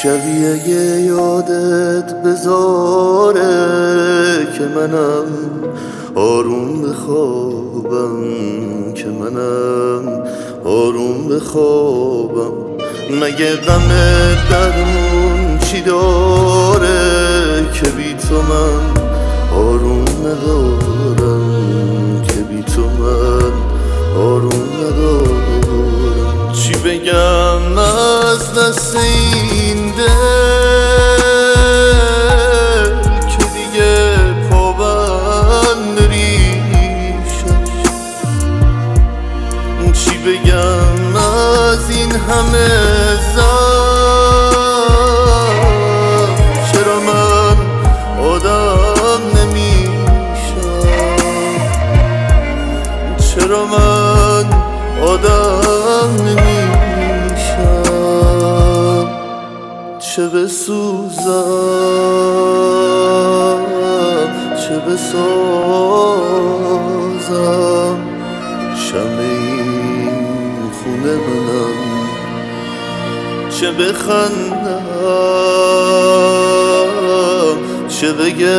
شبیه اگه یادت بذاره که منم آروم بخوابم، که منم آروم بخوابم. مگه غم درمون چی داره که بی تو من آروم ندارم، که بی تو من آروم ندارم. چی بگم از دست این دل که دیگه پابند ریشش؟ چی بگم از این همه زخم؟ چرا من آدم نمیشم؟ چرا من آدم نمیشم؟ چه بسوزم چه بسازم، شمع این خونه منم. چه بخندم چه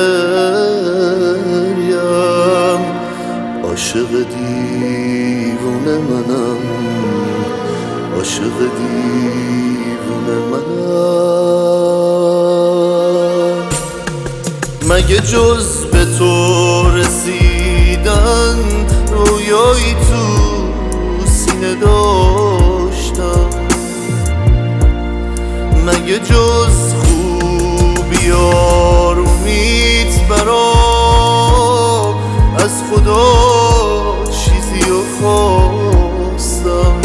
بگریم، عاشق دیوونه منم، عاشق دیوونه منم. مگه جز به تو رسیدن رویایی تو سینه داشتم؟ مگه جز خوبی آرومیت برام از خدا چیزی رو خواستم؟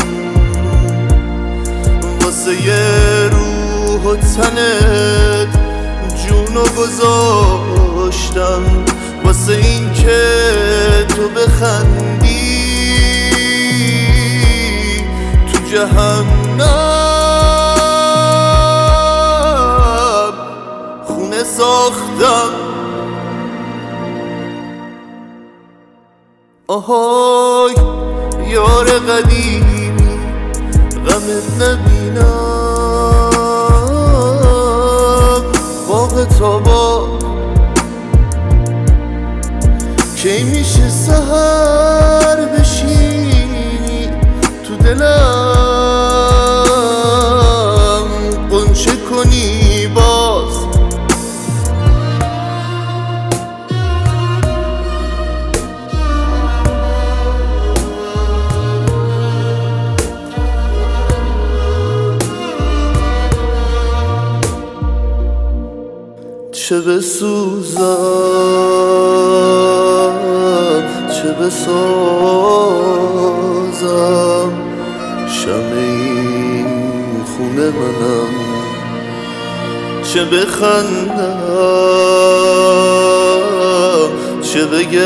واسه یه روح و تنت جونو گذاشتم، واسه این که تو بخندی تو جهنم خونه ساختم. آهای یار قدیمی غمت نبینم، باغ تابا کی میشه سحر بشینی تو دلم غنچه کنی باز؟ چه بسوزم چه بسازم، شمع این خونه منم. چه بخندم چه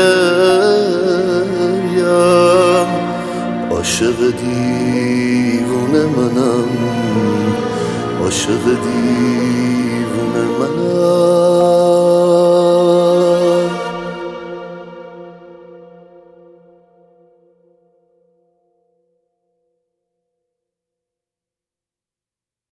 بگریم، عاشق دیوونه منم، عاشق دیوونه منم.